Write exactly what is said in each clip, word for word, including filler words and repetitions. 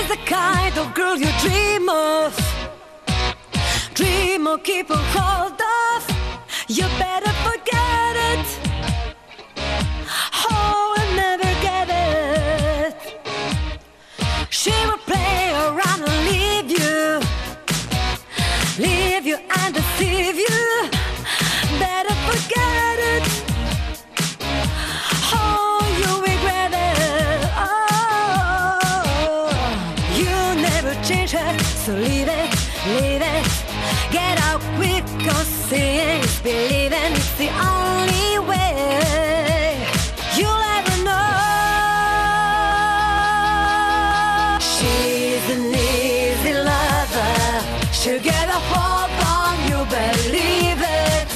She's the kind of girl you dream of, dream of, keep a hold of. You better forget it. Oh, I'll never get it. She will play around and leave you, leave you and deceive you. Better forget it. Oh, you regret it. Oh, you never change her, so leave it, leave it. Get out quick, 'cause seeing is believing. It's the only way you'll ever know. She's an easy lover. She'll get a hold on you, believe it,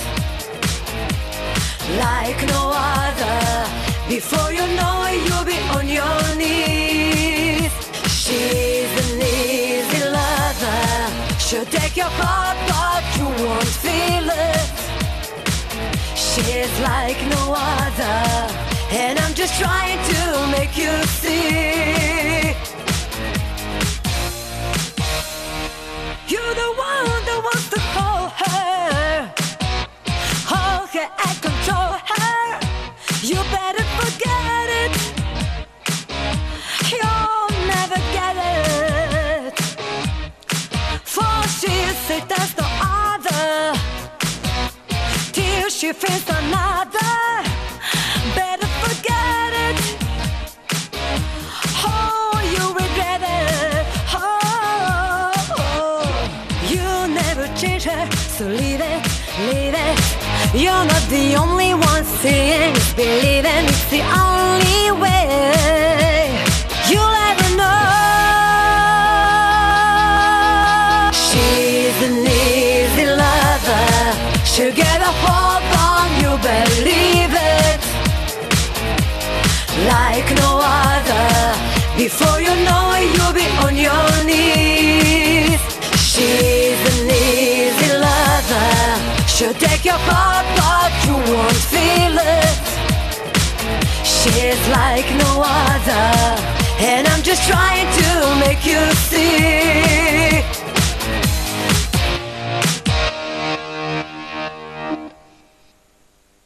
like no other. Before you know it, you'll be on your knees. She's an easy lover. She'll take your heart, but you won't feel it. She's like no other, and I'm just trying to make you see. You're the one that wants to call her, hold her and control her. You better forget it. You'll never get it. For she said there's no other, till she finds another. Better forget it. Oh, you regret it. Oh, oh. You never change her, so leave it, leave it. You're not the only one seeing is believing. It's the only way you'll ever know. She's an easy lover. She'll get a hold on you, believe it, like no other. Before you know it, you'll be on your knees. She's an easy lover. She'll take your heart, but you won't feel it. She's like no other, and I'm just trying to make you see.